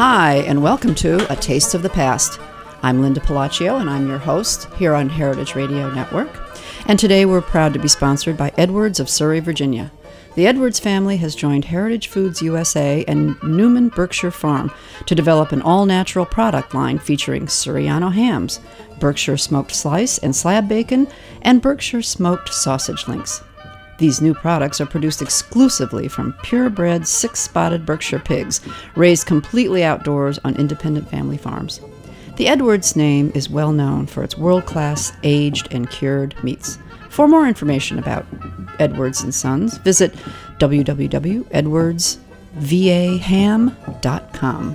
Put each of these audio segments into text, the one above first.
Hi, and welcome to A Taste of the Past. I'm Linda Palacio, and I'm your host here on Heritage Radio Network. And today we're proud to be sponsored by Edwards of Surrey, Virginia. The Edwards family has joined Heritage Foods USA and Newman Berkshire Farm to develop an all-natural product line featuring Suriano hams, Berkshire smoked slice and slab bacon, and Berkshire smoked sausage links. These new products are produced exclusively from purebred six-spotted Berkshire pigs, raised completely outdoors on independent family farms. The Edwards name is well known for its world-class aged and cured meats. For more information about Edwards & Sons, visit www.edwardsvaham.com.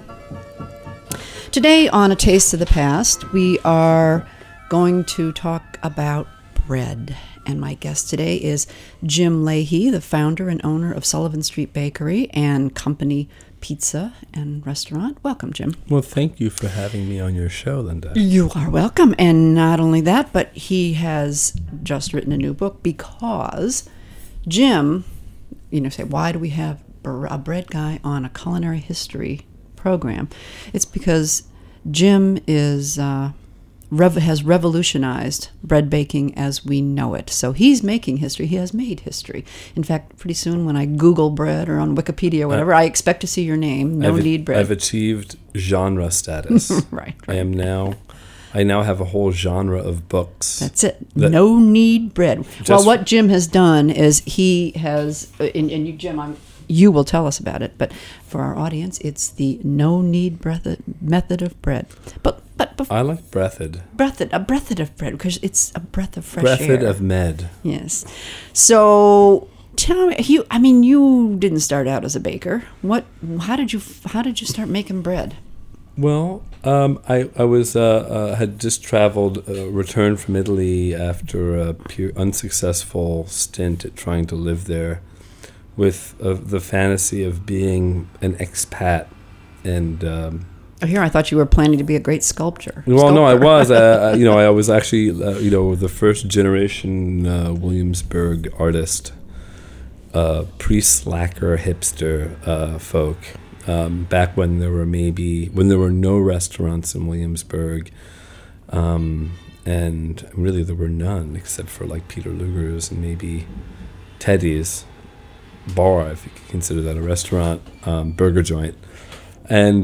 Today on A Taste of the Past, we are going to talk about bread. And my guest today is Jim Leahy, the founder and owner of Sullivan Street Bakery and Company Pizza and Restaurant. Welcome, Jim. Well, thank you for having me on your show, Linda. You are welcome. And not only that, but he has just written a new book because Jim, say, why do we have a bread guy on a culinary history program? It's because Jim is has revolutionized bread baking as we know it. So he's making history. He has made history. In fact, pretty soon when I Google bread or on Wikipedia or whatever, I expect to see your name, No Knead Bread. I've achieved genre status. Right. I now have a whole genre of books. That's it. No Knead Bread. Well, what Jim has done is he has, and you, Jim, you will tell us about it, but for our audience, it's the no knead method of bread. But I like breathed. A breathed of bread because it's a breath of fresh air. Breathed of med. Yes. So tell me, you didn't start out as a baker. How did you start making bread? Well, I was had just traveled, returned from Italy after a unsuccessful stint at trying to live there, with the fantasy of being an expat, and here I thought you were planning to be a great sculptor. Well, no, I was. I was actually, the first generation Williamsburg artist, pre-slacker hipster folk. Back when there were no restaurants in Williamsburg, and really there were none except for like Peter Luger's and maybe Teddy's bar, if you could consider that a restaurant, burger joint, and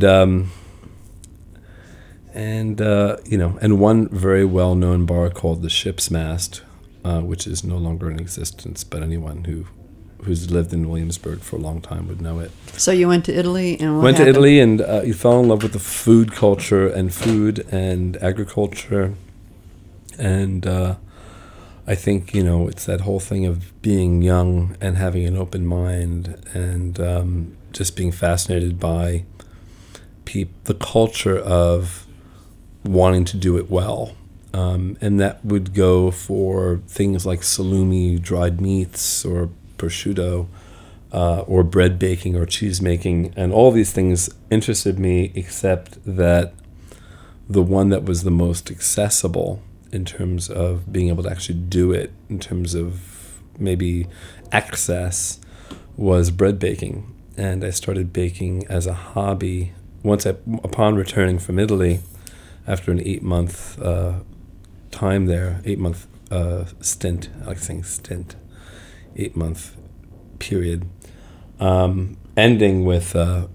one very well-known bar called the Ship's Mast, which is no longer in existence, but anyone who's lived in Williamsburg for a long time would know it. So you went to Italy, and what happened? To Italy, and you fell in love with the food culture and food and agriculture, and I think, it's that whole thing of being young and having an open mind and just being fascinated by the culture of wanting to do it well. And that would go for things like salumi, dried meats, or prosciutto, or bread baking or cheese making. And all these things interested me, except that the one that was the most accessible in terms of being able to actually do it, in terms of maybe access, was bread baking. And I started baking as a hobby upon returning from Italy after an 8-month time there, 8-month stint. I like saying stint, 8-month period, ending with a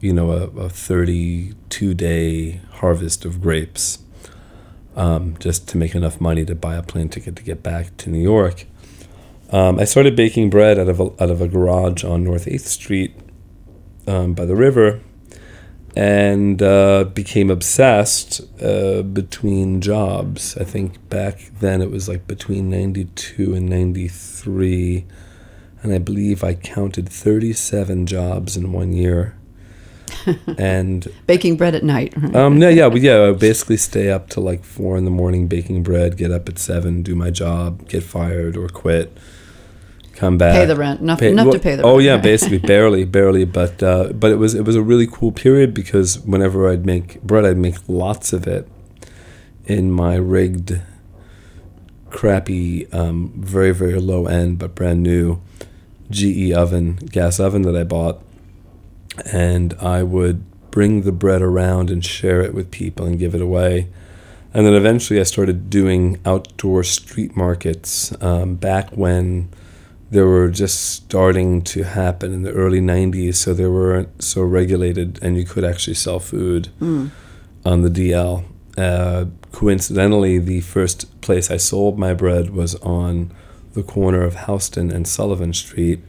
32-day harvest of grapes. Just to make enough money to buy a plane ticket to get back to New York. I started baking bread out of a garage on North 8th Street by the river, and became obsessed between jobs. I think back then it was like between 92 and 93, and I believe I counted 37 jobs in 1 year. And baking bread at night. I would basically stay up till like 4 a.m. baking bread, get up at 7, do my job, get fired or quit, come back, pay the rent, enough to pay the rent. Oh yeah, basically barely, but it was a really cool period because whenever I'd make bread, I'd make lots of it in my rigged, crappy, very very low end but brand new GE gas oven that I bought, and I would bring the bread around and share it with people and give it away. And then eventually I started doing outdoor street markets back when they were just starting to happen in the early 90s, so they weren't so regulated and you could actually sell food on the DL. Coincidentally, the first place I sold my bread was on the corner of Houston and Sullivan Street.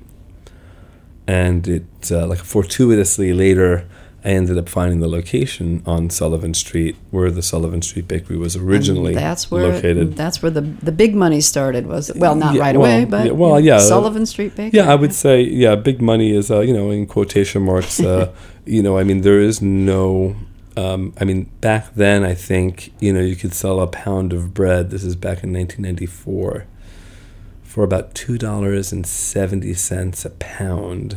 And it, fortuitously later, I ended up finding the location on Sullivan Street, where the Sullivan Street Bakery was originally located. That's where the big money started. Was not right away, but Sullivan Street Bakery. Yeah, I would say big money is in quotation marks. There is no. Back then I think you could sell a pound of bread. This is back in 1994 for about $2.70 a pound.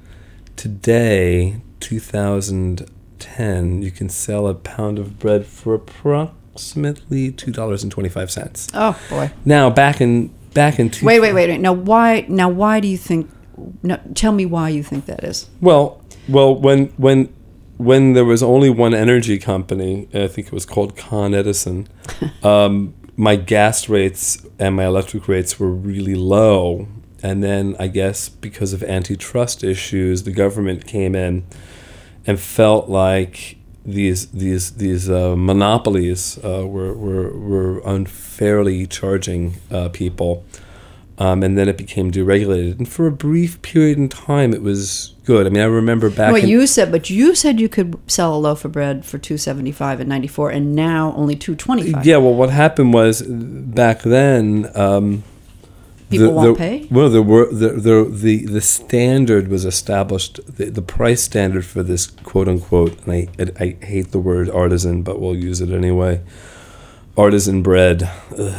Today, 2010, you can sell a pound of bread for approximately $2.25. Oh boy! Now back in wait. Now why do you think? No, tell me why you think that is. Well, when there was only one energy company, I think it was called Con Edison. My gas rates and my electric rates were really low. And then I guess because of antitrust issues, the government came in and felt like these monopolies were unfairly charging people. And then it became deregulated. And for a brief period in time, it was good. I remember back. You said you could sell a loaf of bread for $2.75 in '94, and now only $2.25. Yeah. Well, what happened was back then. People won't pay. Well, the standard was established. The price standard for this quote unquote, and I hate the word artisan, but we'll use it anyway. Artisan bread.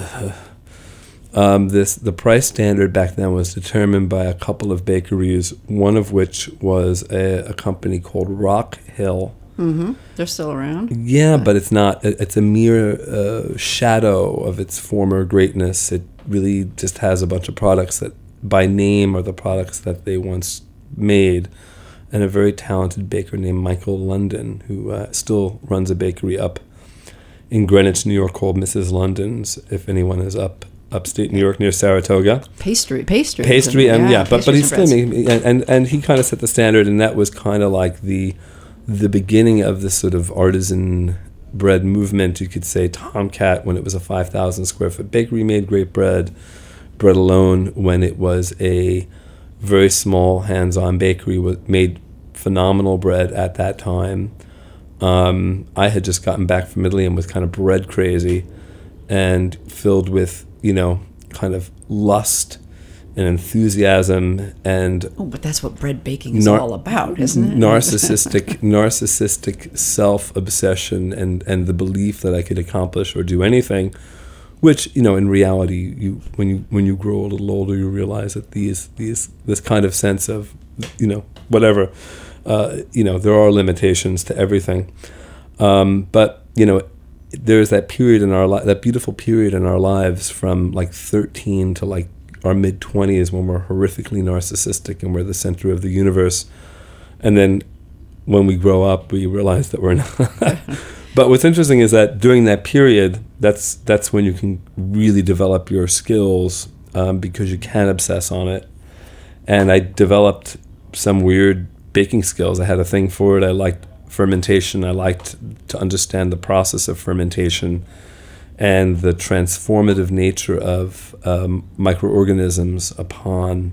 The price standard back then was determined by a couple of bakeries, one of which was a company called Rock Hill. Mm-hmm. They're still around. Yeah, but it's not. It's a mere shadow of its former greatness. It really just has a bunch of products that, by name, are the products that they once made, and a very talented baker named Michael London, who still runs a bakery up in Greenwich, New York, called Mrs. London's. If anyone is upstate New York near Saratoga. Pastry, but he's still and he kind of set the standard, and that was kind of like the beginning of this sort of artisan bread movement. You could say Tomcat, when it was a 5,000 square foot bakery, made great bread. Bread Alone, when it was a very small hands-on bakery, made phenomenal bread at that time. I had just gotten back from Italy and was kind of bread crazy and filled with kind of lust and enthusiasm and but that's what bread baking is all about, isn't it? narcissistic self-obsession and the belief that I could accomplish or do anything, which in reality, when you grow a little older, you realize that this kind of sense of whatever, there are limitations to everything, but there's that period in our that beautiful period in our lives from like 13 to like our mid-20s when we're horrifically narcissistic and we're the center of the universe. And then when we grow up, we realize that we're not. But what's interesting is that during that period, that's when you can really develop your skills because you can obsess on it. And I developed some weird baking skills. I had a thing for it. I liked fermentation. I liked to understand the process of fermentation and the transformative nature of microorganisms upon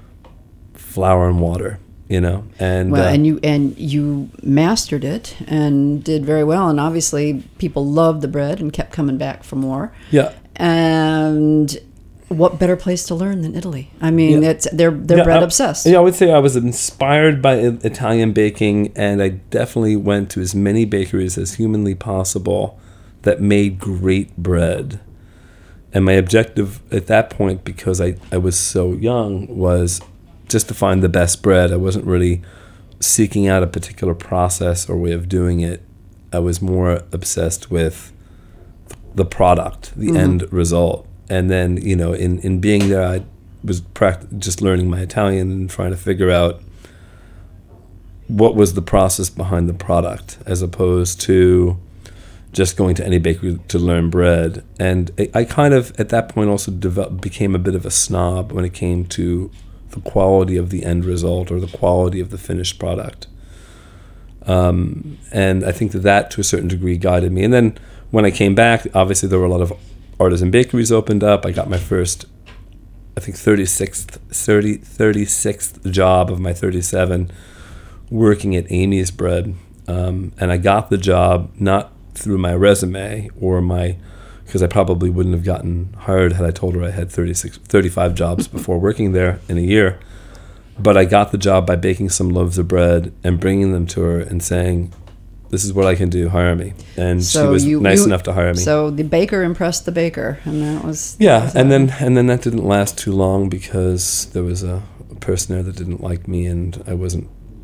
flour and water, and and you mastered it and did very well, and obviously people loved the bread and kept coming back for more. Yeah. And what better place to learn than Italy? They're bread obsessed. Yeah, I would say I was inspired by Italian baking, and I definitely went to as many bakeries as humanly possible that made great bread. And my objective at that point, because I was so young, was just to find the best bread. I wasn't really seeking out a particular process or way of doing it. I was more obsessed with the product, the end result. And then, in being there, I was just learning my Italian and trying to figure out what was the process behind the product, as opposed to just going to any bakery to learn bread. And I kind of, at that point, also became a bit of a snob when it came to the quality of the end result or the quality of the finished product. And I think that to a certain degree guided me. And then when I came back, obviously there were a lot of artisan bakeries opened up. I got my first, I think 36th job of my 37 working at Amy's Bread. And I got the job not through my resume or because I probably wouldn't have gotten hired had I told her I had 35 jobs before working there in a year. But I got the job by baking some loaves of bread and bringing them to her and saying, this is what I can do, hire me. And so she was nice enough to hire me. So the baker impressed the baker, and that was... Yeah, and then that didn't last too long because there was a person there that didn't like me, and I was,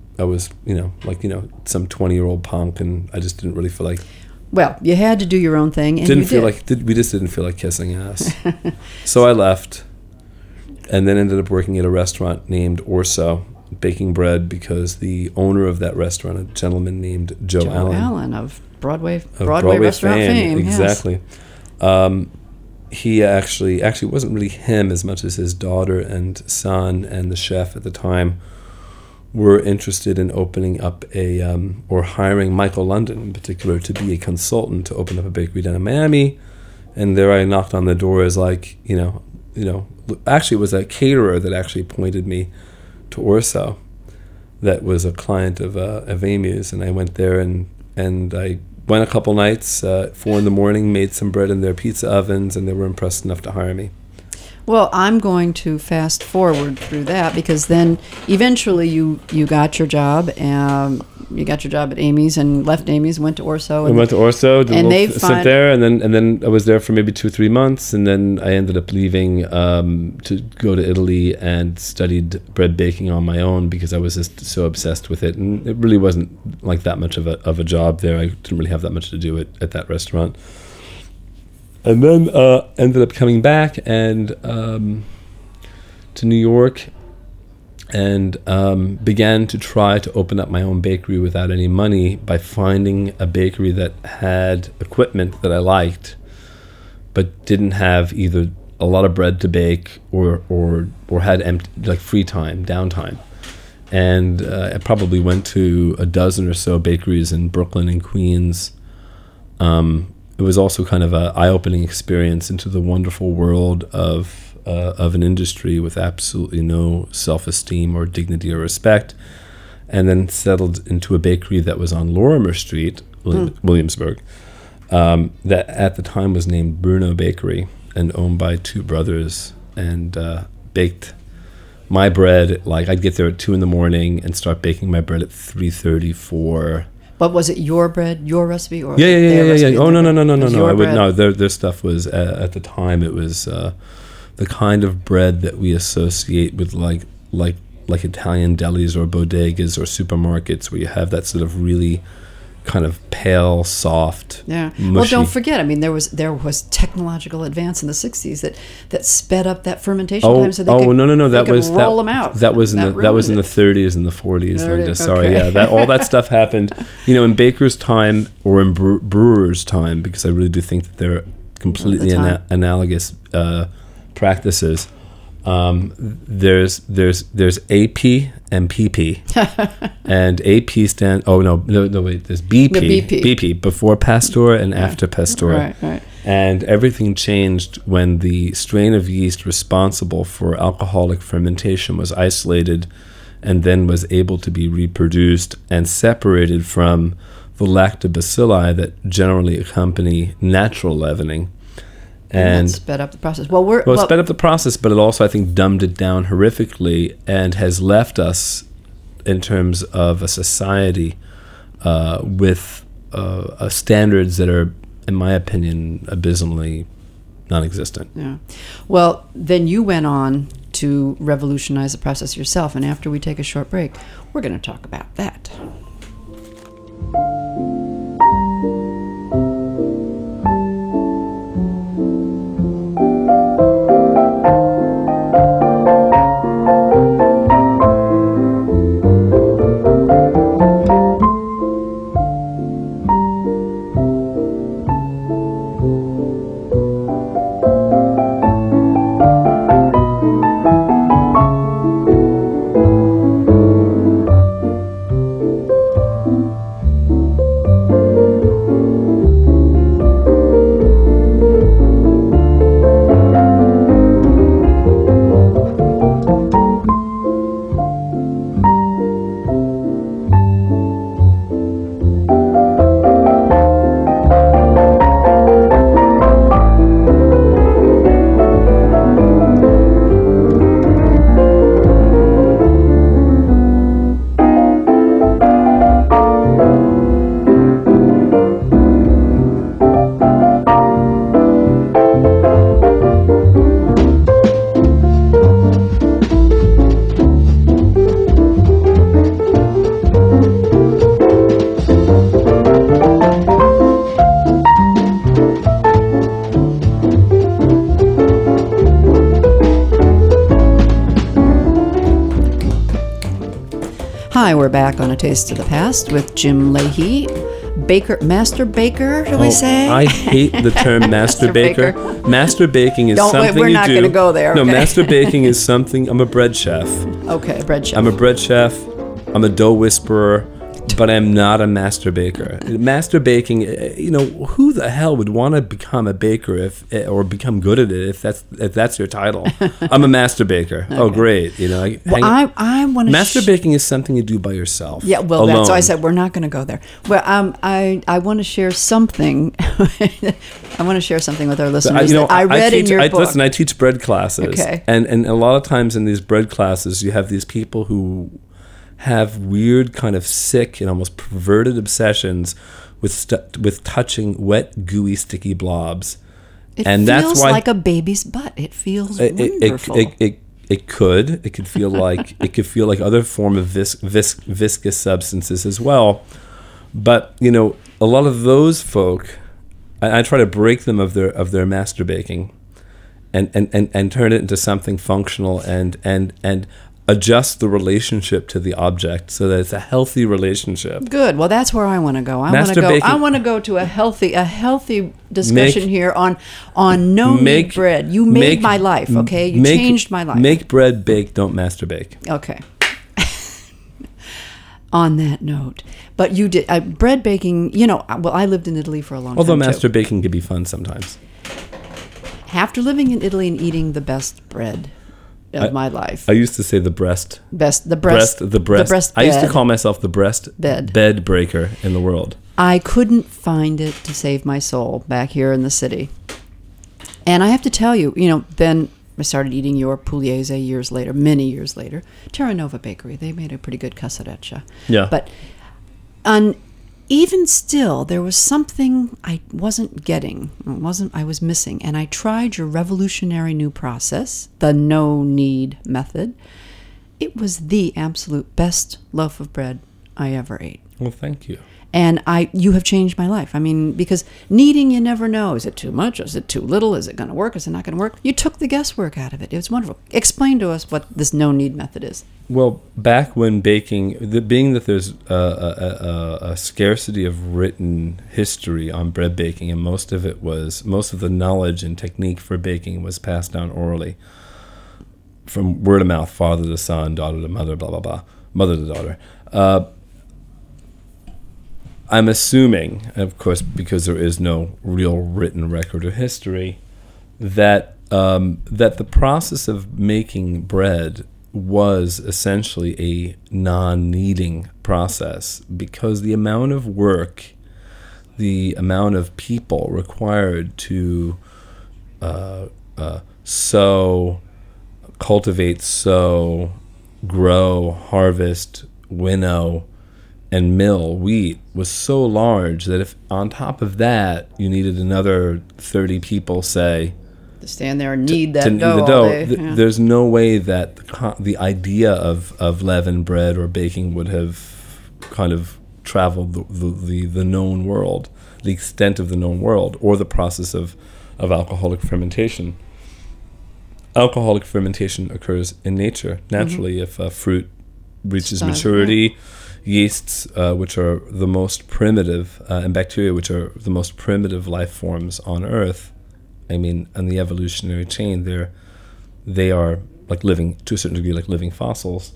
some 20-year-old punk, and I just didn't really feel like... Well, you had to do your own thing, and we just didn't feel like kissing ass. So I left, and then ended up working at a restaurant named Orso, baking bread, because the owner of that restaurant, a gentleman named Joe Allen of Broadway restaurant fame. Exactly. Yes. He actually wasn't really him as much as his daughter and son and the chef at the time were interested in opening up or hiring Michael London in particular to be a consultant to open up a bakery down in Miami. And there I knocked on the door as actually it was a caterer that actually pointed me to Orso that was a client of Amy's, and I went there and I went a couple nights, 4 a.m, made some bread in their pizza ovens, and they were impressed enough to hire me. Well, I'm going to fast forward through that because then eventually you got your job. You got your job at Amy's and left Amy's and went to Orso. I went to Orso, sit there, and then I was there for maybe 2 or 3 months, and then I ended up leaving to go to Italy and studied bread baking on my own because I was just so obsessed with it, and it really wasn't like that much of a job there. I didn't really have that much to do at that restaurant. And then ended up coming back and to New York and began to try to open up my own bakery without any money by finding a bakery that had equipment that I liked but didn't have either a lot of bread to bake or had free time, downtime. And I probably went to a dozen or so bakeries in Brooklyn and Queens. It was also kind of an eye-opening experience into the wonderful world of an industry with absolutely no self-esteem or dignity or respect, and then settled into a bakery that was on Lorimer Street, Williamsburg, that at the time was named Bruno Bakery and owned by 2 brothers, and baked my bread. I'd get there at 2 a.m. and start baking my bread at 3:30 for... But was it your bread, your recipe, or yeah? Oh no. Their stuff was at the time. It was the kind of bread that we associate with like Italian delis or bodegas or supermarkets, where you have that sort of really kind of pale, soft, mushy. Well, don't forget. I mean, there was technological advance in the '60s that sped up that fermentation time, so they could roll them out. That was in the 30s and the 40s. Linda, sorry, all that stuff happened, in baker's time or in brewer's time, because I really do think that they're completely analogous practices. There's AP and PP, and AP stand. Oh no, wait. There's BP. BP before Pasteur and after Pasteur. Right. And everything changed when the strain of yeast responsible for alcoholic fermentation was isolated, and then was able to be reproduced and separated from the lactobacilli that generally accompany natural leavening. And sped up the process. It sped up the process, but it also, I think, dumbed it down horrifically and has left us, in terms of a society, with standards that are, in my opinion, abysmally non-existent. Yeah. Well, then you went on to revolutionize the process yourself, and after we take a short break, we're going to talk about that. Hi, we're back on A Taste of the Past with Jim Leahy, master baker, do we say? I hate the term master baker. Master baking is something you do. We're not going to go there. No, okay. master baking is something. I'm a bread chef. Okay, bread chef. I'm a bread chef. I'm a dough whisperer. But I'm not a master baker. Master baking, who the hell would want to become a baker or become good at it if that's your title? I'm a master baker. Okay. Oh, great! I want to. Master baking is something you do by yourself. Yeah, well, alone. that's why I said we're not going to go there. Well, I want to share something. I want to share something with our listeners. I read in your book. Listen, I teach bread classes, okay, and a lot of times in these bread classes, you have these people who have weird kind of sick and almost perverted obsessions with touching wet, gooey, sticky blobs. It feels like a baby's butt. It feels wonderful. It could feel like other form of viscous substances as well. But a lot of those folk, I try to break them of their master baking, and turn it into something functional and adjust the relationship to the object so that it's a healthy relationship. Good. Well, that's where I want to go. I want to go to a healthy discussion here on no-knead bread. You made my life, okay? You changed my life. Make bread, bake, don't master bake. Okay. On that note, but you did bread baking. I lived in Italy for a long time. Although master baking can be fun sometimes. After living in Italy and eating the best bread of my life. I used to say the breast. The breast. I used to call myself the breast bed breaker in the world. I couldn't find it to save my soul back here in the city. And I have to tell you, then I started eating your pugliese many years later. Terranova Bakery, they made a pretty good casareccia. Yeah. But even still, there was something I wasn't getting. I was missing. And I tried your revolutionary new process, the no-knead method. It was the absolute best loaf of bread I ever ate. Well, thank you. And you have changed my life. I mean, because kneading, you never know. Is it too much? Is it too little? Is it going to work? Is it not going to work? You took the guesswork out of it. It was wonderful. Explain to us what this no-knead method is. Well, back when baking, being that there's a scarcity of written history on bread baking, and most of the knowledge and technique for baking was passed down orally, from word of mouth, father to son, daughter to mother, blah, blah, blah, mother to daughter. I'm assuming, of course, because there is no real written record of history, that the process of making bread was essentially a non-kneading process, because the amount of work, the amount of people required to sow, cultivate, sow, grow, harvest, winnow, and mill wheat was so large that if on top of that you needed another 30 people, say, to stand there and knead that dough. There's no way that the idea of leavened bread or baking would have kind of traveled the known world, the extent of the known world, or the process of alcoholic fermentation. Alcoholic fermentation occurs in nature naturally. If a fruit reaches maturity. Yeah. Yeasts, which are the most primitive, and bacteria, which are the most primitive life forms on Earth, I mean, in the evolutionary chain, they are like living, to a certain degree, like living fossils,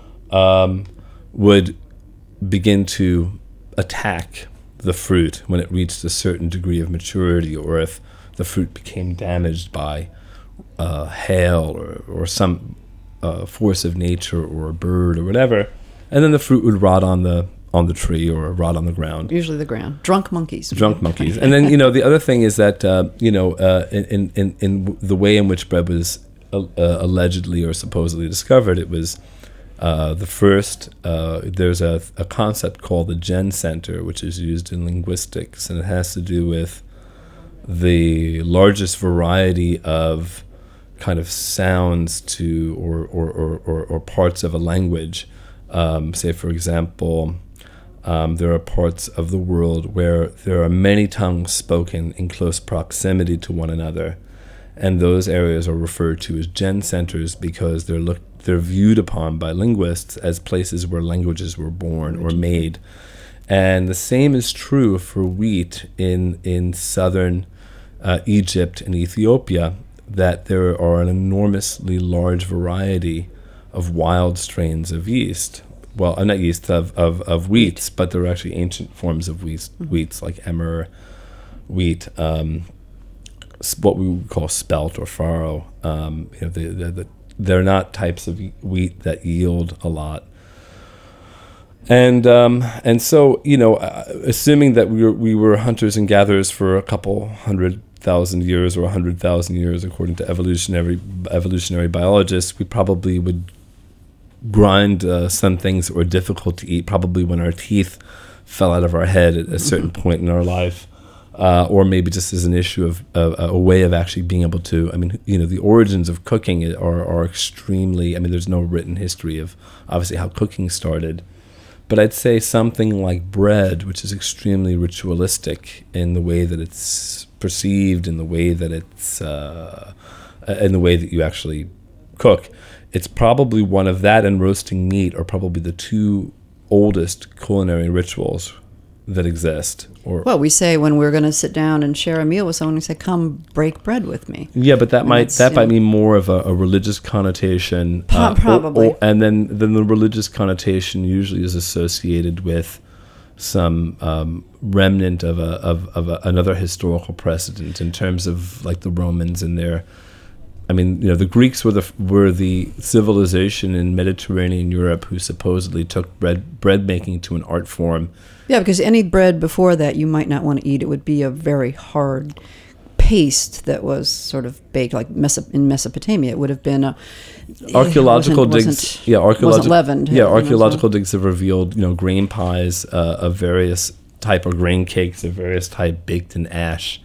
would begin to attack the fruit when it reached a certain degree of maturity, or if the fruit became damaged by hail or some force of nature or a bird or whatever. And then the fruit would rot on the tree or rot on the ground. Usually the ground. Drunk monkeys. And then, the other thing is that, in the way in which bread was allegedly or supposedly discovered, it was the first, there's a concept called the Gen Center, which is used in linguistics, and it has to do with the largest variety of kind of sounds to or parts of a language. Say, for example, there are parts of the world where there are many tongues spoken in close proximity to one another, and those areas are referred to as gen centers because they're viewed upon by linguists as places where languages were born or made. And the same is true for wheat in southern Egypt and Ethiopia, that there are an enormously large variety of wild strains of yeast. Well, not yeast, of wheats, but there are actually ancient forms of wheats like emmer wheat, what we would call spelt or farro. They're not types of wheat that yield a lot. And so, assuming that we were hunters and gatherers for a couple 100,000 years or 100,000 years, according to evolutionary biologists, we probably would grind some things that were difficult to eat, probably when our teeth fell out of our head at a certain point in our life, or maybe just as an issue of a way of actually being able to. The origins of cooking are extremely. There's no written history of obviously how cooking started. But I'd say something like bread, which is extremely ritualistic in the way that it's perceived, in the way that it's, in the way that you actually cook. It's probably one of that and roasting meat are probably the two oldest culinary rituals that exist. Well, we say when we're going to sit down and share a meal with someone, we say, "Come break bread with me." Yeah, but that might be more of a religious connotation. Probably. And then the religious connotation usually is associated with some remnant of another historical precedent in terms of like the Romans and their. The Greeks were the civilization in Mediterranean Europe who supposedly took bread making to an art form. Yeah, because any bread before that you might not want to eat. It would be a very hard paste that was sort of baked, like in Mesopotamia. It would have been archaeological digs. Wasn't leavened. Yeah, archaeological digs have revealed grain pies of various type, or grain cakes of various type baked in ash.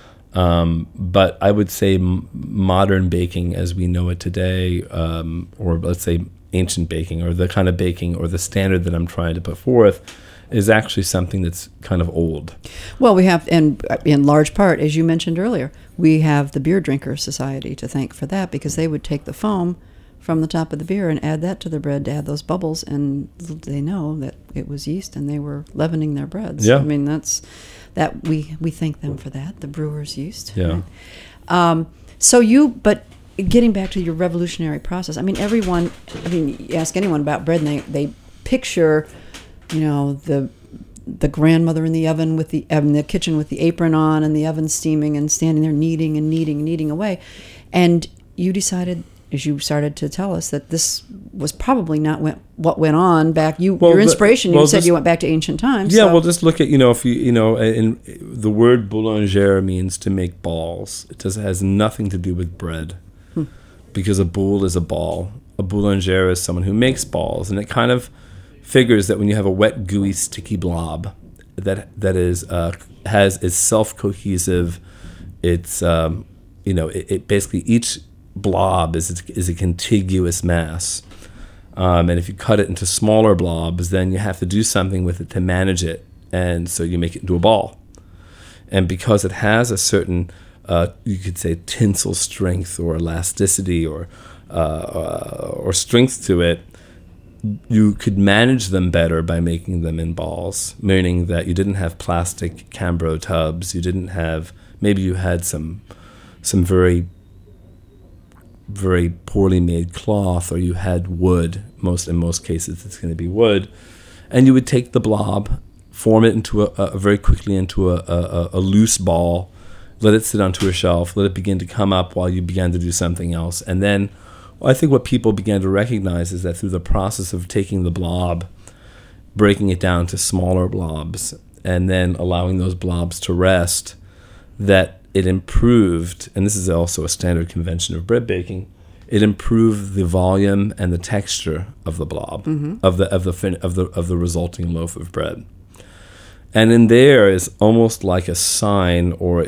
But I would say modern baking as we know it today, or let's say ancient baking, or the kind of baking or the standard that I'm trying to put forth, is actually something that's kind of old. Well, we have, and in large part, as you mentioned earlier, we have the Beer Drinkers Society to thank for that, because they would take the foam from the top of the beer and add that to their bread to add those bubbles, and they know that it was yeast and they were leavening their breads. Yeah. That we thank them for that, the brewers' yeast. Yeah. Right? But getting back to your revolutionary process, you ask anyone about bread and they picture, the grandmother in the oven in the kitchen with the apron on and the oven steaming and standing there kneading away. And you decided, as you started to tell us, that this was probably not what went on back. Your inspiration, you said you went back to ancient times. Yeah, well, just look at, if in the word boulanger means to make balls. It has nothing to do with bread, because a boule is a ball. A boulanger is someone who makes balls, and it kind of figures that when you have a wet, gooey, sticky blob that is self-cohesive, it's it basically each blob is a contiguous mass, and if you cut it into smaller blobs, then you have to do something with it to manage it, and so you make it into a ball. And because it has a certain you could say tensile strength or elasticity or strength to it, you could manage them better by making them in balls, meaning that you didn't have plastic Cambro tubs, maybe you had some very, very poorly made cloth, or you had wood. In most cases it's going to be wood, and you would take the blob, form it into very quickly into a loose ball, let it sit onto a shelf, let it begin to come up while you began to do something else. And then I think what people began to recognize is that through the process of taking the blob, breaking it down to smaller blobs, and then allowing those blobs to rest, that it improved, and this is also a standard convention of bread baking, it improved the volume and the texture of the blob, of the resulting loaf of bread. And in there is almost like a sign or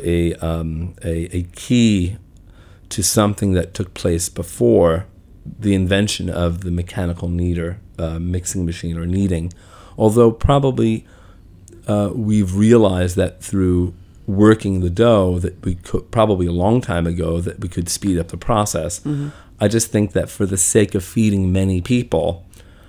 a key to something that took place before the invention of the mechanical kneader, mixing machine or kneading. Although probably we've realized that through working the dough that we could, probably a long time ago, that we could speed up the process. I just think that for the sake of feeding many people,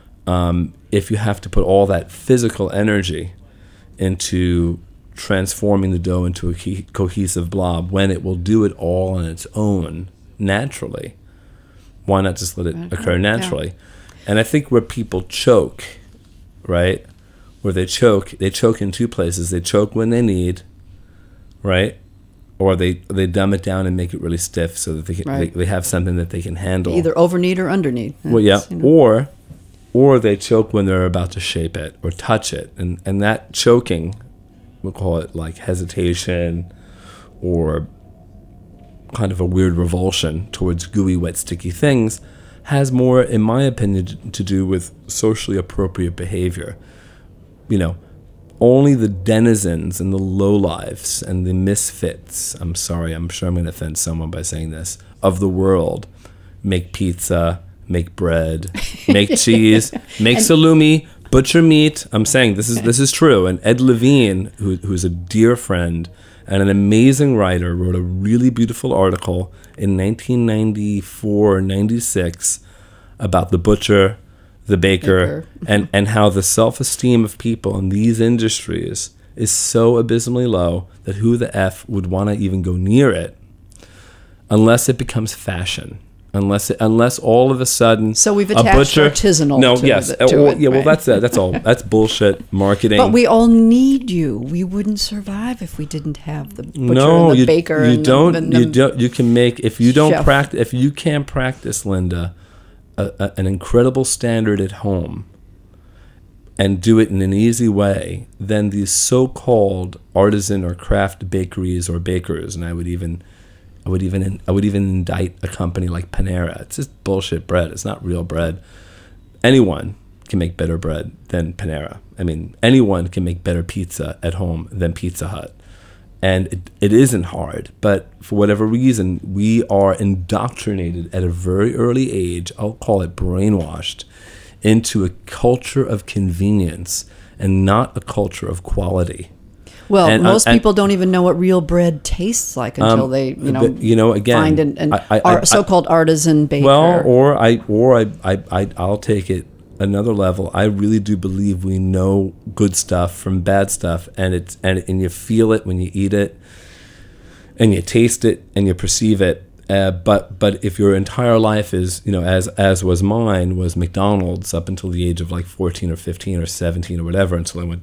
if you have to put all that physical energy into transforming the dough into a cohesive blob, when it will do it all on its own naturally, why not just let it occur naturally? Yeah. And I think where people choke, right, where they choke in two places. They choke when they need, right, or they dumb it down and make it really stiff so that they have something that they can handle. Either over need or under need. Well, yeah, you know. Or they choke when they're about to shape it or touch it, and that choking, we'll call it like hesitation or kind of a weird revulsion towards gooey, wet, sticky things, has more, in my opinion, to do with socially appropriate behavior. You know, only the denizens and the lowlifes and the misfits, I'm sorry, I'm sure I'm going to offend someone by saying this, of the world make pizza, make bread, make cheese, make salumi, butcher meat. I'm saying this is true. And Ed Levine, who's a dear friend and an amazing writer, wrote a really beautiful article in 1994 or 96 about the butcher, the baker, and how the self-esteem of people in these industries is so abysmally low that who the F would want to even go near it unless it becomes fashion. Unless all of a sudden, so we've attached artisanal. No, to yes, it, to it, yeah. right? Well, that's all. That's bullshit marketing. But we all need you. We wouldn't survive if we didn't have the butcher and the baker. You don't. You can make if you don't practice. If you can't practice, Linda, an incredible standard at home, and do it in an easy way, then these so-called artisan or craft bakeries or bakers, and I would even indict a company like Panera. It's just bullshit bread. It's not real bread. Anyone can make better bread than Panera. I mean, anyone can make better pizza at home than Pizza Hut. And it isn't hard, but for whatever reason, we are indoctrinated at a very early age, I'll call it brainwashed, into a culture of convenience and not a culture of quality. Well, most people don't even know what real bread tastes like until they, again, find so-called artisan baker. Well, I'll take it another level. I really do believe we know good stuff from bad stuff, and you feel it when you eat it, and you taste it, and you perceive it. But if your entire life is, as was mine, was McDonald's up until the age of like 14 or 15 or 17 or whatever, until I went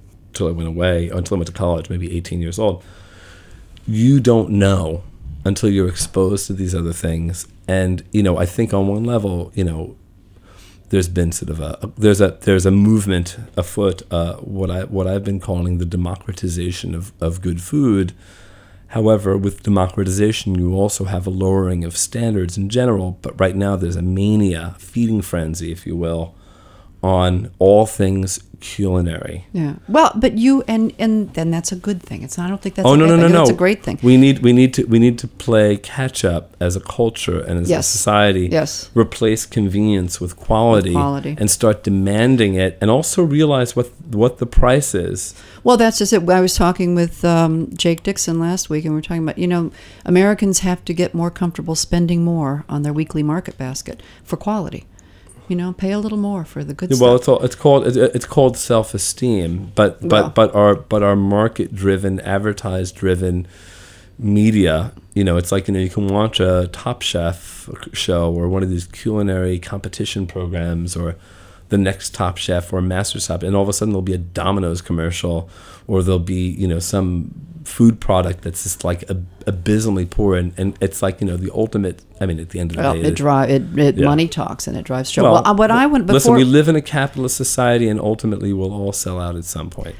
to college, maybe 18 years old. You don't know until you're exposed to these other things. And, I think on one level, there's been sort of there's a movement afoot, what I've been calling the democratization of good food. However, with democratization, you also have a lowering of standards in general. But right now there's a mania, feeding frenzy, if you will, on all things culinary. Yeah. Well, but you and then that's a good thing. It's not. I don't think that's. Oh, a bad no. thing. It's a great thing. We need to play catch up as a culture and as a society. Yes. Replace convenience with quality, and start demanding it, and also realize what the price is. Well, that's just it. I was talking with Jake Dixon last week, and we were talking about Americans have to get more comfortable spending more on their weekly market basket for quality. Pay a little more for the good stuff. Well, it's called self-esteem, but our market-driven, advertised-driven media, it's like you can watch a Top Chef show or one of these culinary competition programs or the next Top Chef or Master Chef, and all of a sudden there'll be a Domino's commercial, or there'll be some food product that's just like abysmally poor, and it's like the ultimate. I mean, at the end of the day, money talks and it drives show. Well, what I went before. Listen, we live in a capitalist society, and ultimately we'll all sell out at some point.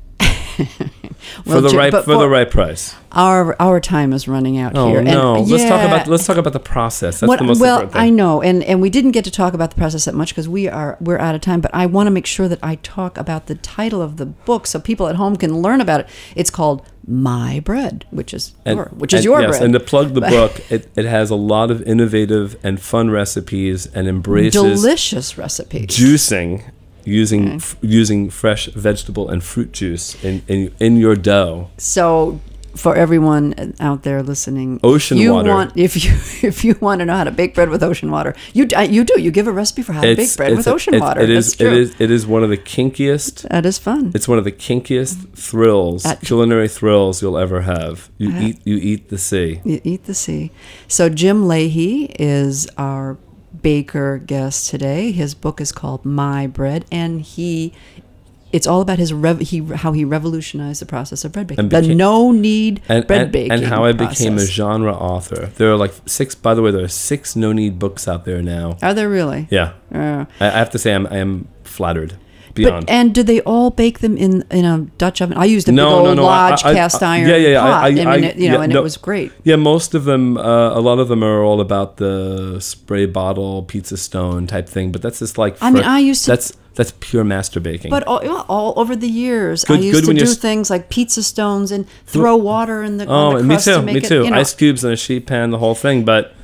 For the right price. Our time is running out here. Oh no! Let's talk about the process. That's the most important thing. I know, and we didn't get to talk about the process that much because we're out of time. But I want to make sure that I talk about the title of the book so people at home can learn about it. It's called My Bread, which is your bread. And to plug the book, it has a lot of innovative and fun recipes and embraces delicious recipes. Juicing. Using fresh vegetable and fruit juice in your dough. So for everyone out there listening, Ocean water. If you want to know how to bake bread with ocean water, you do. You give a recipe for how to bake bread with ocean water. It is one of the kinkiest. That is fun. It's one of the kinkiest thrills, culinary thrills you'll ever have. You eat the sea. You eat the sea. So Jim Leahy is our baker guest today. His book is called My Bread, and it's all about how he revolutionized the process of bread baking. The no-knead bread baking and how I process. became a genre author. There are there are 6 no-knead books out there now. Are there really? Yeah. I have to say I am flattered beyond. And did they all bake them in a Dutch oven? I used a big old Lodge cast iron pot. It was great. Yeah, most of them, a lot of them are all about the spray bottle, pizza stone type thing. But that's just like I used to. That's pure master baking. But all over the years, I used to do things like pizza stones and throw water in the crust to make it. Me too. Ice cubes in a sheet pan, the whole thing. But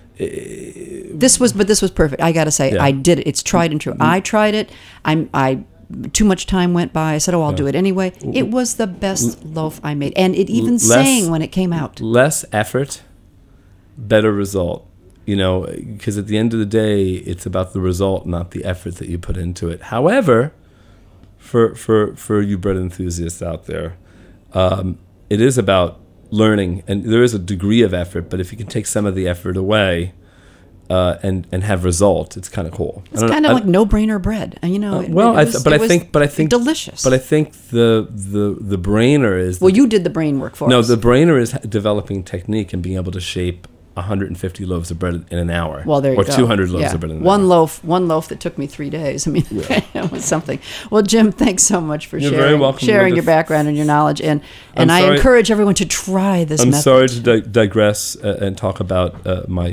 this was perfect. I got to say, I did it. It's tried and true. I tried it. Too much time went by. I said, I'll do it anyway. It was the best loaf I made, and it even sang when it came out. Less effort, better result. Because at the end of the day, it's about the result, not the effort that you put into it. However, for you bread enthusiasts out there, it is about learning, and there is a degree of effort. But if you can take some of the effort away, and have result, it's kind of cool. It's kind of like no-brainer bread, I think delicious. But I think the brainer is. Well, you did the brain work for us. No, the brainer is developing technique and being able to shape 150 loaves of bread in an hour. Well, there you go. Or 200 loaves of bread in an hour. One loaf that took me 3 days. I mean, it was something. Well, Jim, thanks so much for sharing your background and your knowledge. And I encourage everyone to try this method. I'm sorry to digress and talk about my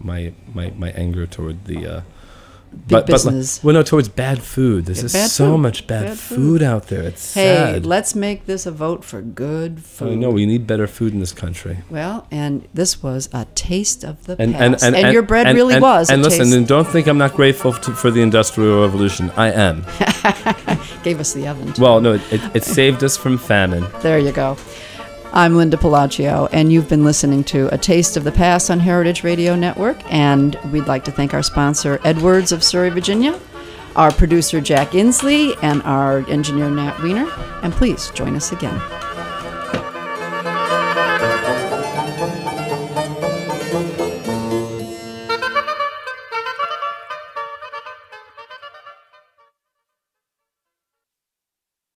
anger toward the business. Towards bad food. There's so much bad food out there. It's sad. Let's make this a vote for good food. I know we need better food in this country. Well, and this was a taste of the past. And your bread really was. And listen, and don't think I'm not grateful for the Industrial Revolution. I am. Gave us the oven, too. Well, no, it saved us from famine. There you go. I'm Linda Pelaccio, and you've been listening to A Taste of the Past on Heritage Radio Network, and we'd like to thank our sponsor, Edwards of Surrey, Virginia, our producer, Jack Inslee, and our engineer, Nat Wiener, and please join us again.